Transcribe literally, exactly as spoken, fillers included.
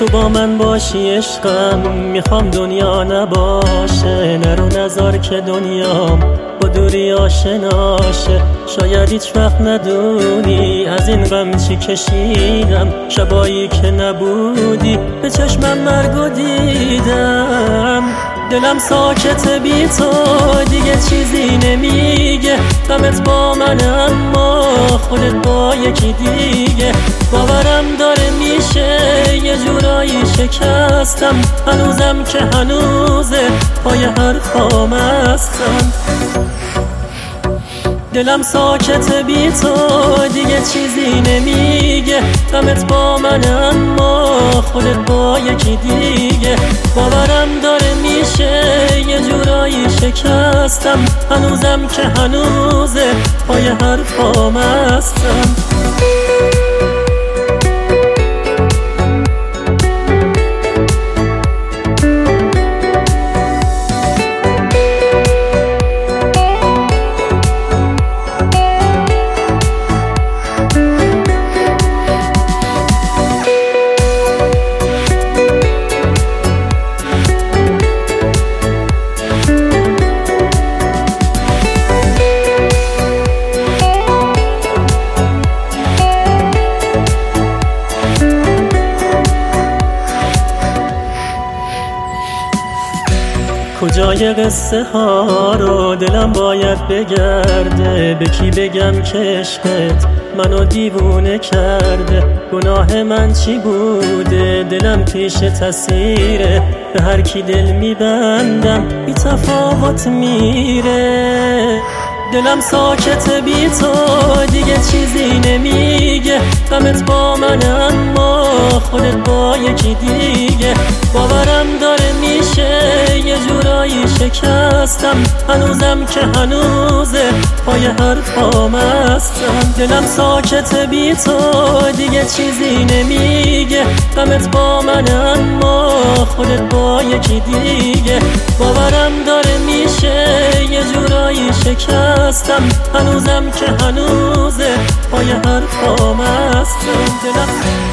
تو با من باشی عشقم، میخوام دنیا نباشه، نرو نذار که دنیام با دوری آشناشه. شاید هیچ وقت ندونی از این غم چی کشیدم، شبایی که نبودی به چشمم مرگو دیدم. دلم ساکته بی تو دیگه چیزی نمیگه، غمت با من اما خودت با یکی دیگه. باورم داره میشه یه جورایی شکستم، هنوزم که هنوزه پای حرفام هستم. دلم ساکته بی تو دیگه چیزی نمیگه، غمت با من اما خودت با یکی دیگه. باورم داره میشه یه جورایی شکستم، هنوزم که هنوزه پای حرفام هستم. کجای قصه ها رو دلم باید بگرده، به کی بگم که عشقت منو دیوونه کرده. گناه من چی بوده دلم پیش تصیره، به هر کی دل میبندم بی تفاوت میره. دلم ساکته بی تو دیگه چیزی نمیگه، غمت با من اما خودت با یکی دیگه. باورم داره میشه یه جورایی شکستم، هنوزم که هنوزه پای حرفام هستم. دلم ساکته بی تو دیگه چیزی نمیگه، غمت با من اما خودت با یکی دیگه. باورم داره میشه یه جورایی شکستم، هنوزم که هنوزه پای حرفام هستم. دلم